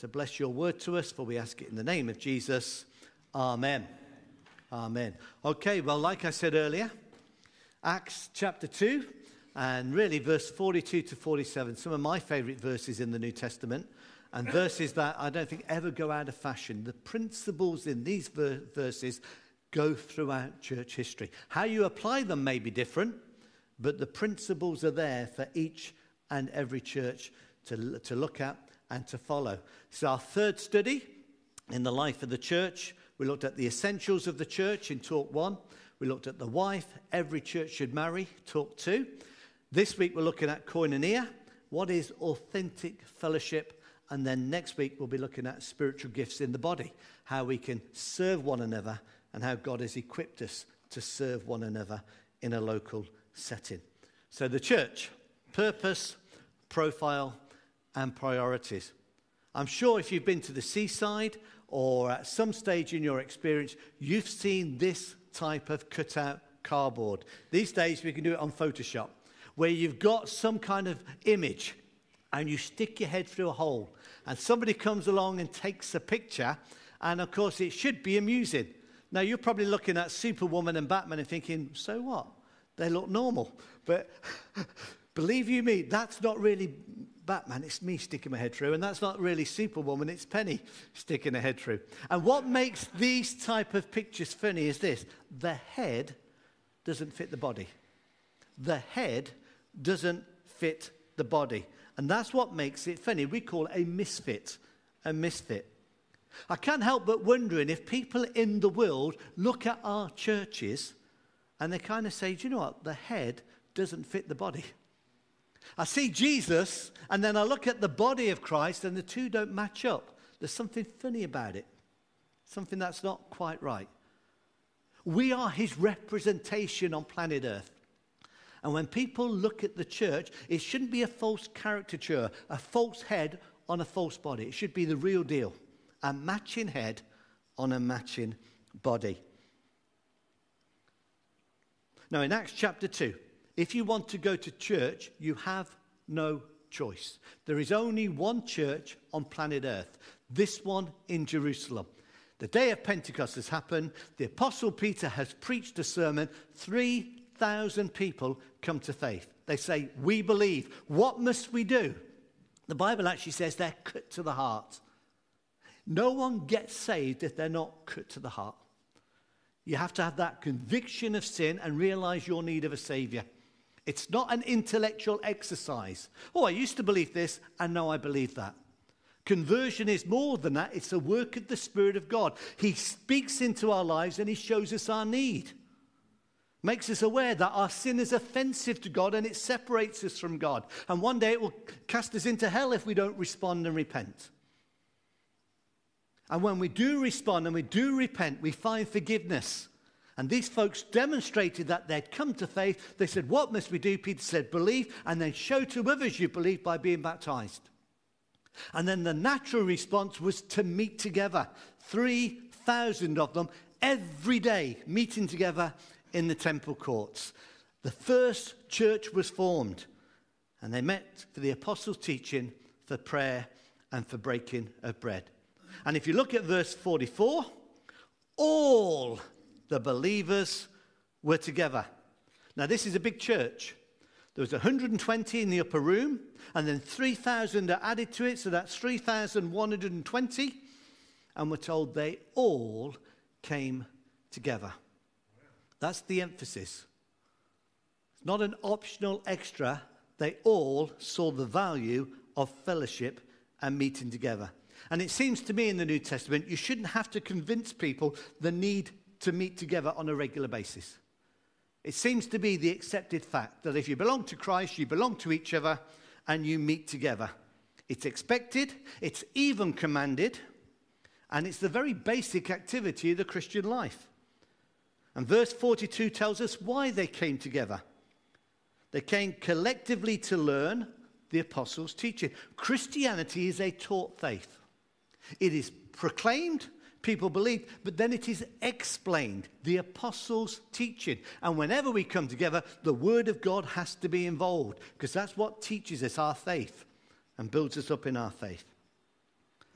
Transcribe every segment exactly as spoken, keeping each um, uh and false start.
So bless your word to us, for we ask it in the name of Jesus. Amen. Amen. Okay, well, like I said earlier, Acts chapter two, and really verse forty-two to forty-seven, some of my favourite verses in the New Testament, and verses that I don't think ever go out of fashion. The principles in these ver- verses go throughout church history. How you apply them may be different, but the principles are there for each and every church to, to look at and to follow. This is our third study in the life of the church. We looked at the essentials of the church in talk one. We looked at the wife every church should marry, talk two. This week we're looking at koinonia. What is authentic fellowship? And then next week we'll be looking at spiritual gifts in the body, how we can serve one another and how God has equipped us to serve one another in a local setting. So the church, purpose, profile, and priorities. I'm sure if you've been to the seaside or at some stage in your experience, you've seen this type of cutout cardboard. These days we can do it on Photoshop, where you've got some kind of image and you stick your head through a hole and somebody comes along and takes a picture, and of course it should be amusing. Now you're probably looking at Superwoman and Batman and thinking, so what? They look normal. But believe you me, that's not really Batman, it's me sticking my head through, and that's not really Superwoman, it's Penny sticking her head through. And what makes these type of pictures funny is this: the head doesn't fit the body. The head doesn't fit the body. And that's what makes it funny. We call it a misfit, a misfit. I can't help but wondering if people in the world look at our churches and they kind of say, do you know what, the head doesn't fit the body. I see Jesus, and then I look at the body of Christ, and the two don't match up. There's something funny about it, something that's not quite right. We are his representation on planet Earth. And when people look at the church, it shouldn't be a false caricature, a false head on a false body. It should be the real deal, a matching head on a matching body. Now, in Acts chapter two, if you want to go to church, you have no choice. There is only one church on planet Earth, this one in Jerusalem. The day of Pentecost has happened. The Apostle Peter has preached a sermon. three thousand people come to faith. They say, we believe. What must we do? The Bible actually says they're cut to the heart. No one gets saved if they're not cut to the heart. You have to have that conviction of sin and realize your need of a Savior. It's not an intellectual exercise. Oh, I used to believe this, and now I believe that. Conversion is more than that. It's a work of the Spirit of God. He speaks into our lives and he shows us our need. Makes us aware that our sin is offensive to God and it separates us from God. And one day it will cast us into hell if we don't respond and repent. And when we do respond and we do repent, we find forgiveness. And these folks demonstrated that they'd come to faith. They said, what must we do? Peter said, believe, and then show to others you believe by being baptized. And then the natural response was to meet together. three thousand of them every day meeting together in the temple courts. The first church was formed, and they met for the apostles' teaching, for prayer, and for breaking of bread. And if you look at verse forty-four, all the believers were together. Now, this is a big church. There was one hundred twenty in the upper room, and then three thousand are added to it, so that's three thousand one hundred twenty. And we're told they all came together. That's the emphasis. It's not an optional extra. They all saw the value of fellowship and meeting together. And it seems to me in the New Testament, you shouldn't have to convince people the need to meet together on a regular basis. It seems to be the accepted fact that if you belong to Christ, you belong to each other and you meet together. It's expected, it's even commanded, and it's the very basic activity of the Christian life. And verse forty-two tells us why they came together. They came collectively to learn the apostles' teaching. Christianity is a taught faith. It is proclaimed, people believe, but then it is explained, the apostles' teaching. And whenever we come together, the word of God has to be involved, because that's what teaches us our faith and builds us up in our faith.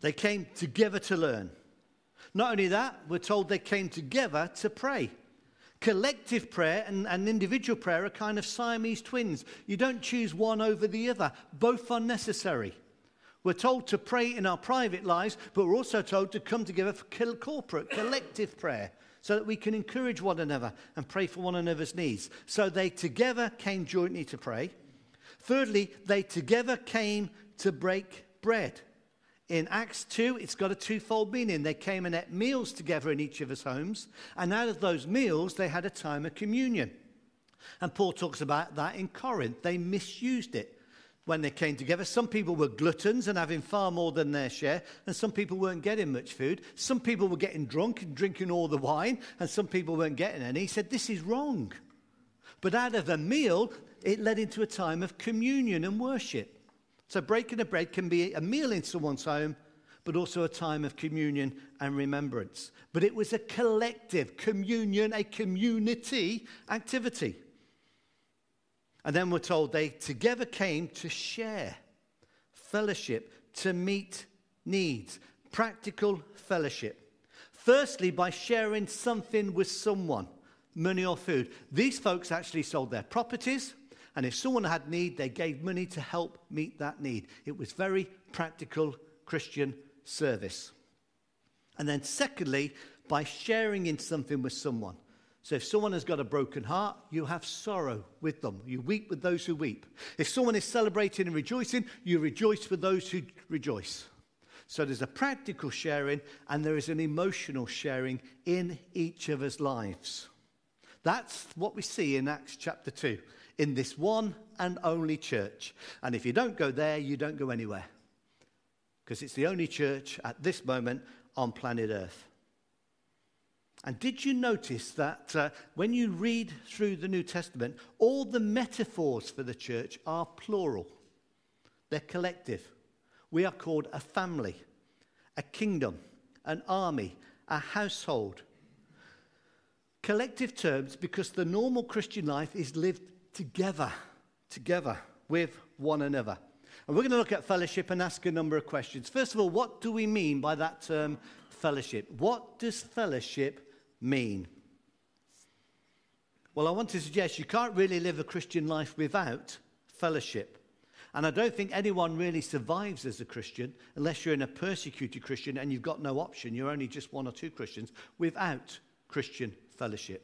They came together to learn. Not only that, we're told they came together to pray. Collective prayer and, and individual prayer are kind of Siamese twins. You don't choose one over the other. Both are necessary. We're told to pray in our private lives, but we're also told to come together for corporate, collective prayer, so that we can encourage one another and pray for one another's needs. So they together came jointly to pray. Thirdly, they together came to break bread. In Acts two, it's got a twofold meaning. They came and ate meals together in each other's homes, and out of those meals, they had a time of communion. And Paul talks about that in Corinth. They misused it when they came together. Some people were gluttons and having far more than their share, and some people weren't getting much food. Some people were getting drunk and drinking all the wine, and some people weren't getting any. He said, this is wrong. But out of a meal, it led into a time of communion and worship. So breaking of bread can be a meal in someone's home, but also a time of communion and remembrance. But it was a collective communion, a community activity. And then we're told they together came to share, fellowship, to meet needs, practical fellowship. Firstly, by sharing something with someone, money or food. These folks actually sold their properties. And if someone had need, they gave money to help meet that need. It was very practical Christian service. And then secondly, by sharing in something with someone. So if someone has got a broken heart, you have sorrow with them. You weep with those who weep. If someone is celebrating and rejoicing, you rejoice with those who rejoice. So there's a practical sharing and there is an emotional sharing in each of us lives. That's what we see in Acts chapter two. In this one and only church. And if you don't go there, you don't go anywhere. Because it's the only church at this moment on planet Earth. And did you notice that uh, when you read through the New Testament, all the metaphors for the church are plural. They're collective. We are called a family, a kingdom, an army, a household. Collective terms because the normal Christian life is lived together, together with one another. And we're going to look at fellowship and ask a number of questions. First of all, what do we mean by that term fellowship? What does fellowship mean? Well, I want to suggest you can't really live a Christian life without fellowship. And I don't think anyone really survives as a Christian unless you're in a persecuted Christian and you've got no option. You're only just one or two Christians without Christian fellowship.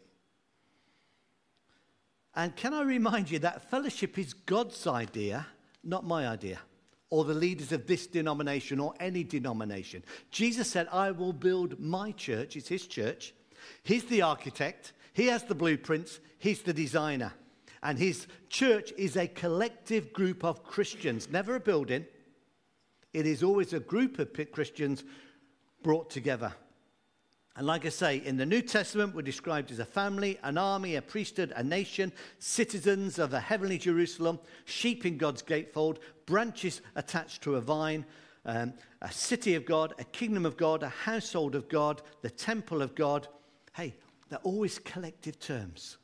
And can I remind you that fellowship is God's idea, not my idea, or the leaders of this denomination or any denomination. Jesus said, I will build my church. It's his church. He's the architect. He has the blueprints. He's the designer. And his church is a collective group of Christians, never a building. It is always a group of Christians brought together. And like I say, in the New Testament, we're described as a family, an army, a priesthood, a nation, citizens of a heavenly Jerusalem, sheep in God's gatefold, branches attached to a vine, um, a city of God, a kingdom of God, a household of God, the temple of God. Hey, they're always collective terms.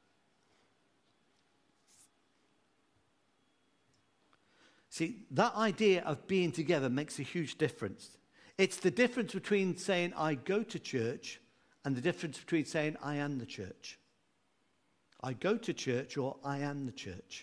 See, that idea of being together makes a huge difference. It's the difference between saying, I go to church, and the difference between saying, I am the church. I go to church, or I am the church.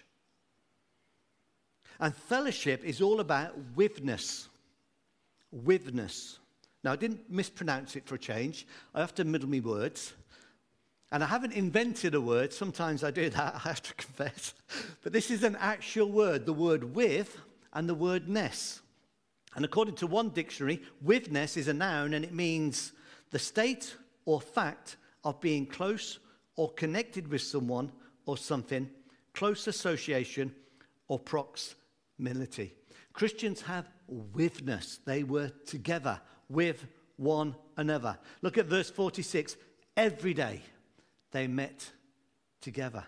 And fellowship is all about withness. Withness. Now, I didn't mispronounce it for a change. I have to middle me words. And I haven't invented a word. Sometimes I do that, I have to confess. But this is an actual word, the word with and the word ness. And according to one dictionary, withness is a noun and it means the state or fact of being close or connected with someone or something, close association or proximity. Christians have withness. They were together with one another. Look at verse forty-six. Every day they met together.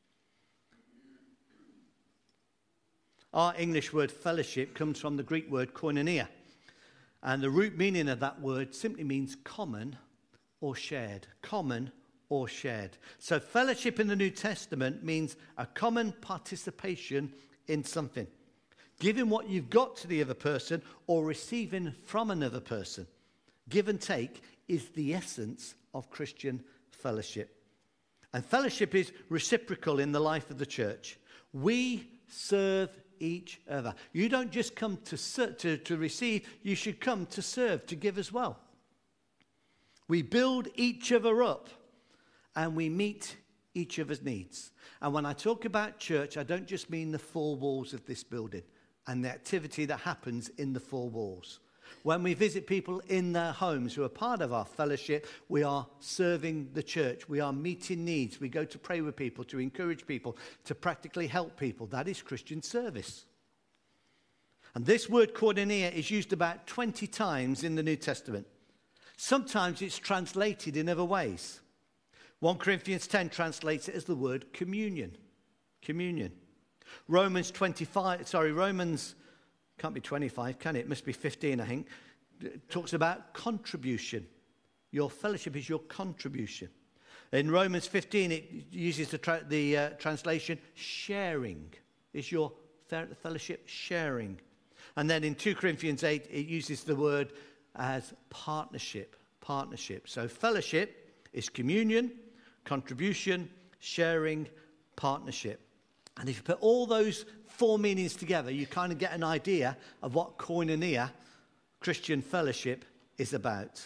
Our English word fellowship comes from the Greek word koinonia. And the root meaning of that word simply means common or shared. Common or shared. So fellowship in the New Testament means a common participation in something. giving what you've got to the other person or receiving from another person. Give and take is the essence of Christian fellowship. And fellowship is reciprocal in the life of the church. We serve each other. You don't just come to, ser- to, to receive, you should come to serve, to give as well. We build each other up and we meet each other's needs. And when I talk about church, I don't just mean the four walls of this building and the activity that happens in the four walls. When we visit people in their homes who are part of our fellowship, we are serving the church. We are meeting needs. We go to pray with people, to encourage people, to practically help people. That is Christian service. And this word koinonia is used about twenty times in the New Testament. Sometimes it's translated in other ways. First Corinthians ten translates it as the word communion. Communion. Romans twenty-five, sorry, Romans, can't be twenty-five, can it? It must be fifteen, I think. It talks about contribution. Your fellowship is your contribution. In Romans fifteen, it uses the, tra- the uh, translation sharing. Is your fellowship sharing? And then in Second Corinthians eight, it uses the word as partnership. Partnership. So fellowship is communion, contribution, sharing, partnership. And if you put all those four meanings together, you kind of get an idea of what koinonia, Christian fellowship, is about.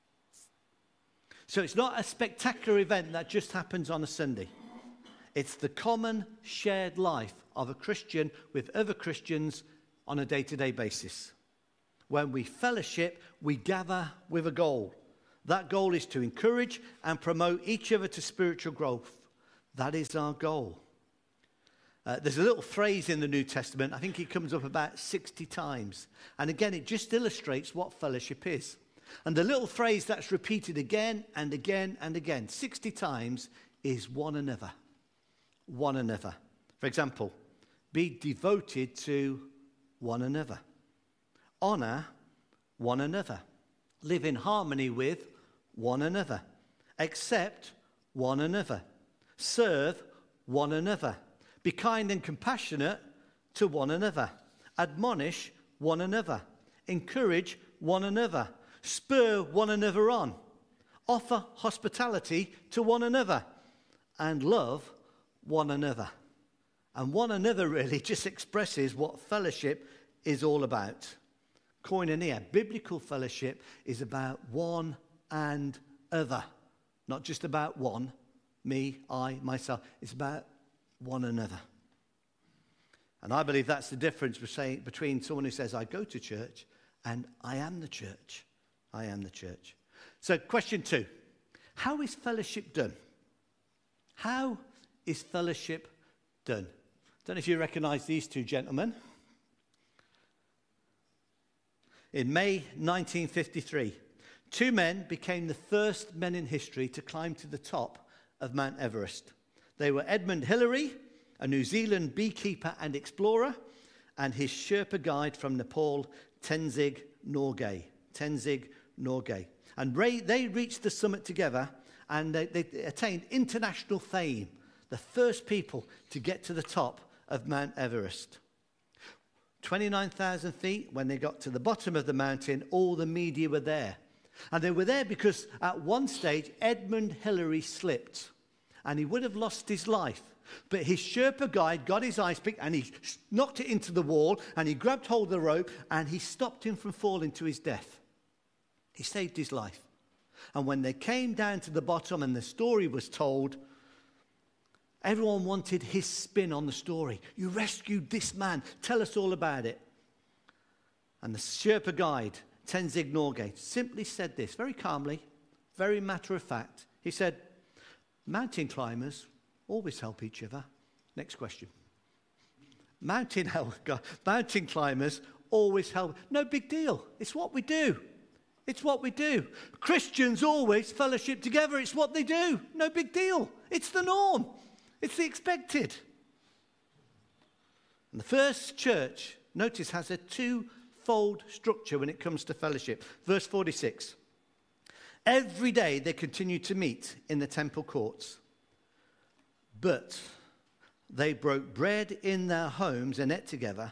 So it's not a spectacular event that just happens on a Sunday. It's the common shared life of a Christian with other Christians on a day-to-day basis. When we fellowship, we gather with a goal. That goal is to encourage and promote each other to spiritual growth. That is our goal. Uh, there's a little phrase in the New Testament, I think it comes up about sixty times. And again, it just illustrates what fellowship is. And the little phrase that's repeated again and again and again, sixty times, is one another. One another. For example, be devoted to one another. Honor one another. Live in harmony with one another. Accept one another. Serve one another. Be kind and compassionate to one another. Admonish one another. Encourage one another. Spur one another on. Offer hospitality to one another. And love one another. And one another really just expresses what fellowship is all about. Koinonia, biblical fellowship, is about one and other. Not just about one, me, I, myself. It's about one another. And I believe that's the difference between someone who says, I go to church, and I am the church. I am the church. So question two, how is fellowship done? How is fellowship done? I don't know if you recognize these two gentlemen. In May nineteen fifty-three, two men became the first men in history to climb to the top of Mount Everest. They were Edmund Hillary, a New Zealand beekeeper and explorer, and his Sherpa guide from Nepal, Tenzing Norgay. Tenzing Norgay. And they reached the summit together, and they, they attained international fame, the first people to get to the top of Mount Everest. twenty-nine thousand feet, when they got to the bottom of the mountain, all the media were there. And they were there because at one stage, Edmund Hillary slipped, and he would have lost his life. But his Sherpa guide got his ice pick, and he knocked it into the wall, and he grabbed hold of the rope, and he stopped him from falling to his death. He saved his life. And when they came down to the bottom and the story was told, everyone wanted his spin on the story. You rescued this man. Tell us all about it. And the Sherpa guide, Tenzing Norgay, simply said this, very calmly, very matter of fact. He said, mountain climbers always help each other. Next question. Mountain, mountain climbers always help. No big deal. It's what we do. It's what we do. Christians always fellowship together. It's what they do. No big deal. It's the norm. It's the expected. And the first church, notice, has a two-fold structure when it comes to fellowship. Verse forty-six. Every day they continued to meet in the temple courts. But they broke bread in their homes and ate together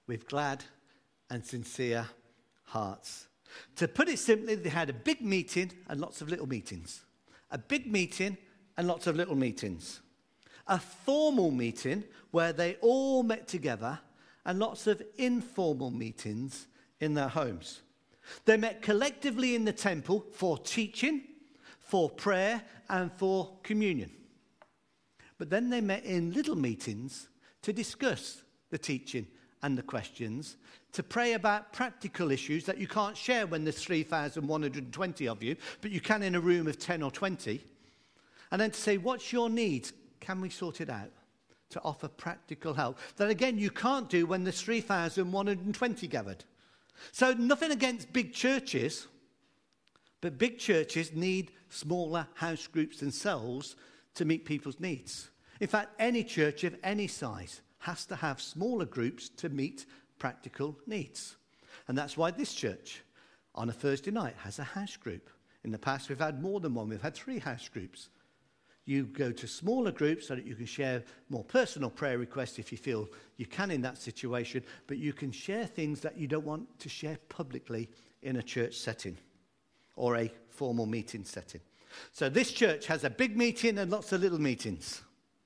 with glad and sincere hearts. To put it simply, they had a big meeting and lots of little meetings. A big meeting and lots of little meetings. A formal meeting where they all met together and lots of informal meetings in their homes. They met collectively in the temple for teaching, for prayer, and for communion. But then they met in little meetings to discuss the teaching and the questions, to pray about practical issues that you can't share when there's three thousand one hundred twenty of you, but you can in a room of ten or twenty. And then to say, what's your needs? Can we sort it out? To offer practical help. That again, you can't do when there's three thousand one hundred twenty gathered. So nothing against big churches, but big churches need smaller house groups themselves to meet people's needs. In fact, any church of any size has to have smaller groups to meet practical needs. And that's why this church, on a Thursday night, has a house group. In the past, we've had more than one. We've had three house groups. You go to smaller groups so that you can share more personal prayer requests if you feel you can in that situation, but you can share things that you don't want to share publicly in a church setting or a formal meeting setting. So this church has a big meeting and lots of little meetings.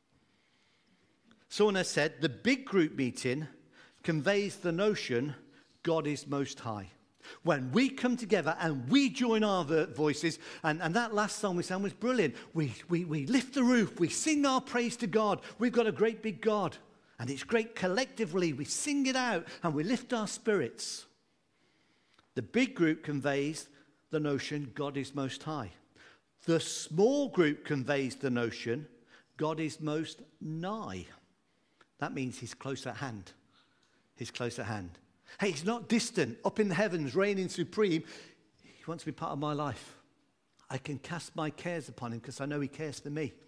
Someone has said the big group meeting conveys the notion God is most high. When we come together and we join our voices, and, and that last song we sang was brilliant. We, we, we lift the roof, we sing our praise to God. We've got a great big God, and it's great collectively. We sing it out and we lift our spirits. The big group conveys the notion God is most high. The small group conveys the notion God is most nigh. That means he's close at hand. He's close at hand. Hey, he's not distant, up in the heavens, reigning supreme. He wants to be part of my life. I can cast my cares upon him because I know he cares for me.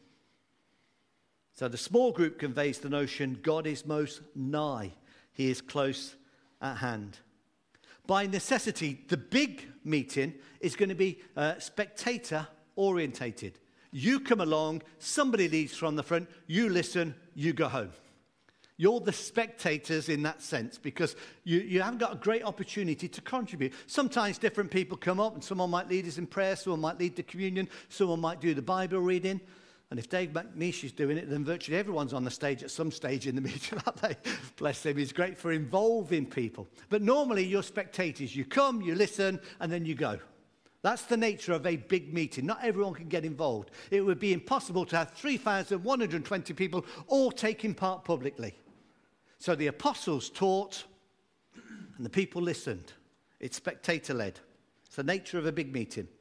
So the small group conveys the notion God is most nigh. He is close at hand. By necessity, the big meeting is going to be uh, spectator orientated. You come along, somebody leads from the front, you listen, you go home. You're the spectators in that sense because you, you haven't got a great opportunity to contribute. Sometimes different people come up and someone might lead us in prayer, someone might lead the communion, someone might do the Bible reading. And if Dave McNeish is doing it, then virtually everyone's on the stage at some stage in the meeting, aren't they? Bless him, he's great for involving people. But normally you're spectators. You come, you listen, and then you go. That's the nature of a big meeting. Not everyone can get involved. It would be impossible to have three thousand one hundred twenty people all taking part publicly. So the apostles taught and the people listened. It's spectator-led. It's the nature of a big meeting.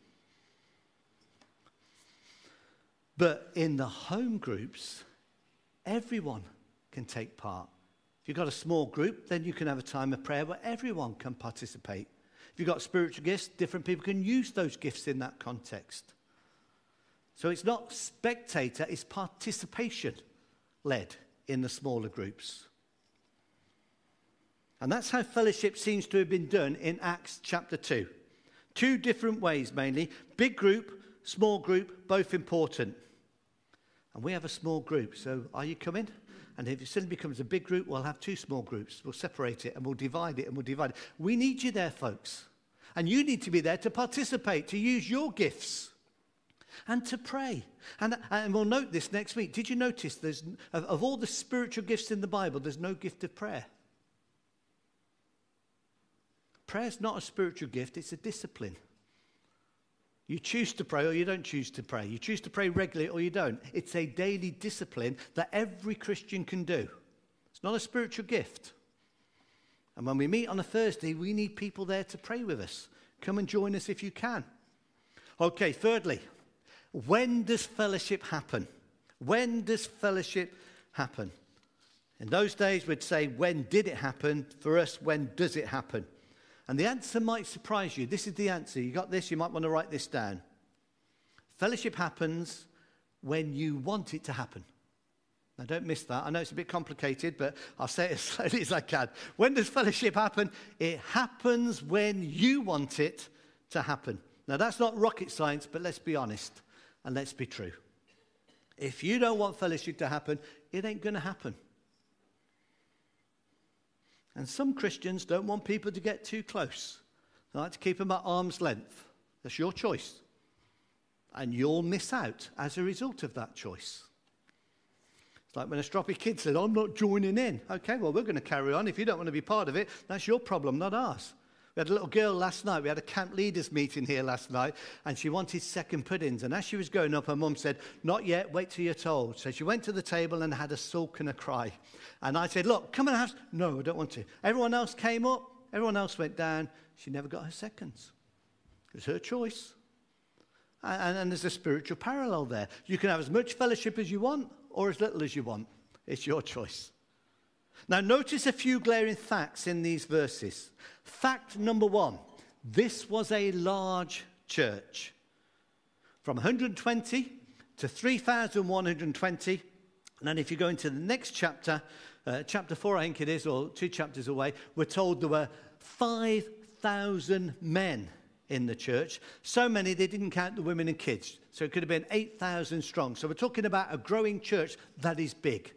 But in the home groups, everyone can take part. If you've got a small group, then you can have a time of prayer where everyone can participate. If you've got spiritual gifts, different people can use those gifts in that context. So it's not spectator, it's participation-led in the smaller groups. And that's how fellowship seems to have been done in Acts chapter two. Two different ways mainly. Big group, small group, both important. And we have a small group, so are you coming? And if it suddenly becomes a big group, we'll have two small groups. We'll separate it and we'll divide it and we'll divide it. We need you there, folks. And you need to be there to participate, to use your gifts and to pray. And, and we'll note this next week. Did you notice there's of, of all the spiritual gifts in the Bible, there's no gift of prayer? Prayer's not a spiritual gift, it's a discipline. You choose to pray or you don't choose to pray. You choose to pray regularly or you don't. It's a daily discipline that every Christian can do. It's not a spiritual gift. And when we meet on a Thursday, we need people there to pray with us. Come and join us if you can. Okay, thirdly, when does fellowship happen? When does fellowship happen? In those days, we'd say, when did it happen? For us, when does it happen? And the answer might surprise you. This is the answer. You got this? You might want to write this down. Fellowship happens when you want it to happen. Now, don't miss that. I know it's a bit complicated, but I'll say it as slowly as I can. When does fellowship happen? It happens when you want it to happen. Now, that's not rocket science, but let's be honest and let's be true. If you don't want fellowship to happen, it ain't going to happen. And some Christians don't want people to get too close. They like to keep them at arm's length. That's your choice. And you'll miss out as a result of that choice. It's like when a stroppy kid said, I'm not joining in. Okay, well, we're going to carry on. If you don't want to be part of it, that's your problem, not ours. We had a little girl last night. We had a camp leaders meeting here last night, and she wanted second puddings. And as she was going up, her mum said, not yet, wait till you're told. So she went to the table and had a sulk and a cry. And I said, look, come and have... No, I don't want to. Everyone else came up. Everyone else went down. She never got her seconds. It was her choice. And, and there's a spiritual parallel there. You can have as much fellowship as you want or as little as you want. It's your choice. Now, notice a few glaring facts in these verses. Fact number one, this was a large church. From one hundred twenty to three thousand one hundred twenty. And then if you go into the next chapter, uh, chapter four, I think it is, or two chapters away, we're told there were five thousand men in the church. So many, they didn't count the women and kids. So it could have been eight thousand strong. So we're talking about a growing church that is big.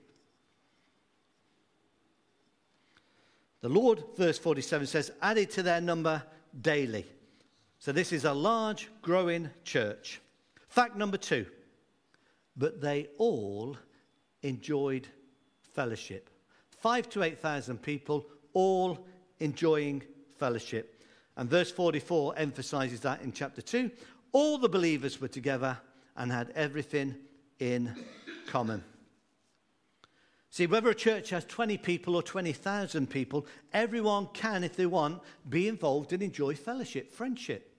The Lord, verse forty-seven says, added to their number daily. So this is a large, growing church. Fact number two, but they all enjoyed fellowship. Five to eight thousand people, all enjoying fellowship. And verse forty-four emphasizes that in chapter two. All the believers were together and had everything in common. See, whether a church has twenty people or twenty thousand people, everyone can, if they want, be involved and enjoy fellowship, friendship.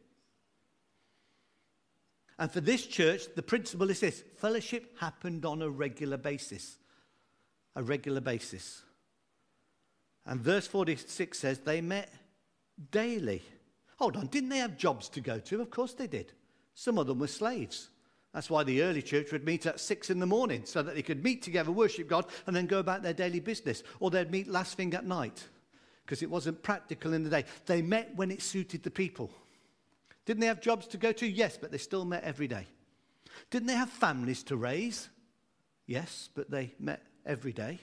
And for this church, the principle is this: fellowship happened on a regular basis. A regular basis. And verse forty-six says they met daily. Hold on, didn't they have jobs to go to? Of course they did. Some of them were slaves. That's why the early church would meet at six in the morning, so that they could meet together, worship God, and then go about their daily business. Or they'd meet last thing at night, because it wasn't practical in the day. They met when it suited the people. Didn't they have jobs to go to? Yes, but they still met every day. Didn't they have families to raise? Yes, but they met every day.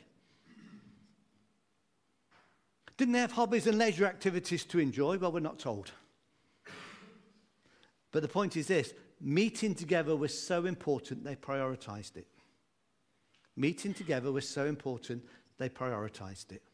Didn't they have hobbies and leisure activities to enjoy? Well, we're not told. But the point is this: meeting together was so important, they prioritized it. Meeting together was so important, they prioritized it.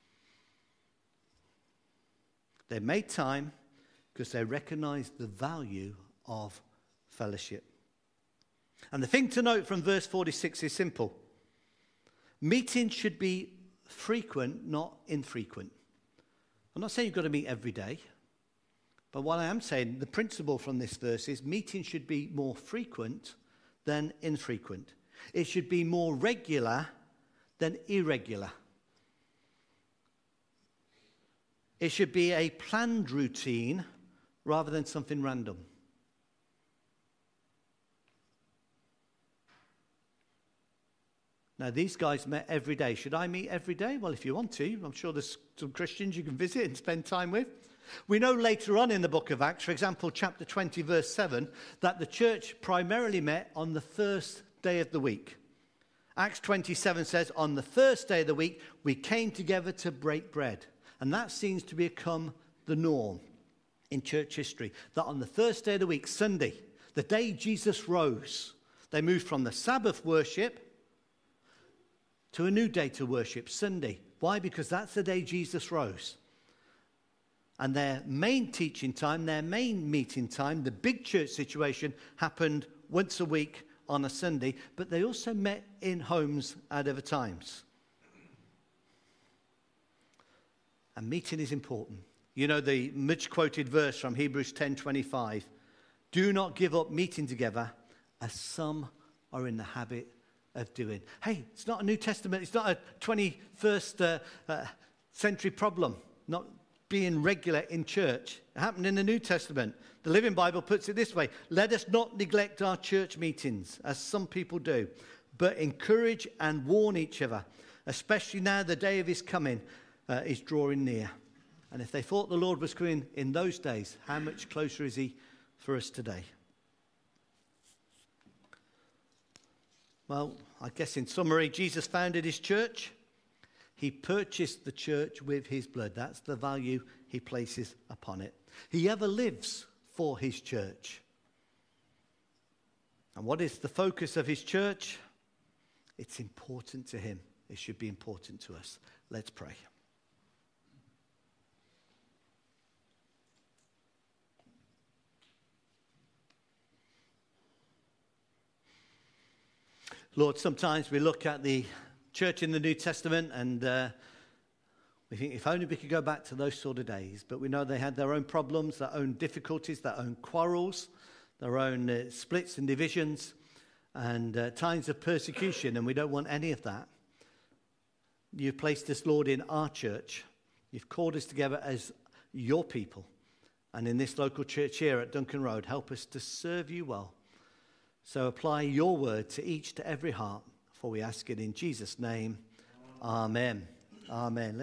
They made time because they recognized the value of fellowship. And the thing to note from verse forty-six is simple. Meetings should be frequent, not infrequent. I'm not saying you've got to meet every day. But what I am saying, the principle from this verse is meetings should be more frequent than infrequent. It should be more regular than irregular. It should be a planned routine rather than something random. Now, these guys met every day. Should I meet every day? Well, if you want to. I'm sure there's some Christians you can visit and spend time with. We know later on in the book of Acts, for example, chapter twenty, verse seven, that the church primarily met on the first day of the week. Acts twenty-seven says, on the first day of the week, we came together to break bread. And that seems to become the norm in church history, that on the first day of the week, Sunday, the day Jesus rose, they moved from the Sabbath worship to a new day to worship, Sunday. Why? Because that's the day Jesus rose. And their main teaching time, their main meeting time, the big church situation happened once a week on a Sunday, but they also met in homes at other times. And meeting is important. You know the much quoted verse from Hebrews ten twenty-five. Do not give up meeting together as some are in the habit of doing. Hey, it's not a New Testament, it's not a twenty-first uh, uh, century problem, not being regular in church. It happened in the New Testament. The Living Bible puts it this way: let us not neglect our church meetings, as some people do, but encourage and warn each other, especially now the day of his coming uh, is drawing near. And if they thought the Lord was coming in those days, how much closer is he for us today? Well, I guess in summary, Jesus founded his church. He purchased the church with his blood. That's the value he places upon it. He ever lives for his church. And what is the focus of his church? It's important to him. It should be important to us. Let's pray. Lord, sometimes we look at the church in the New Testament and uh, we think if only we could go back to those sort of days. But we know they had their own problems, their own difficulties, their own quarrels, their own uh, splits and divisions, and uh, times of persecution, and we don't want any of that. You've placed us, Lord, in our church. You've called us together as your people. And in this local church here at Duncan Road, help us to serve you well. So apply your word to each, to every heart, for we ask it in Jesus' name. Amen. Amen.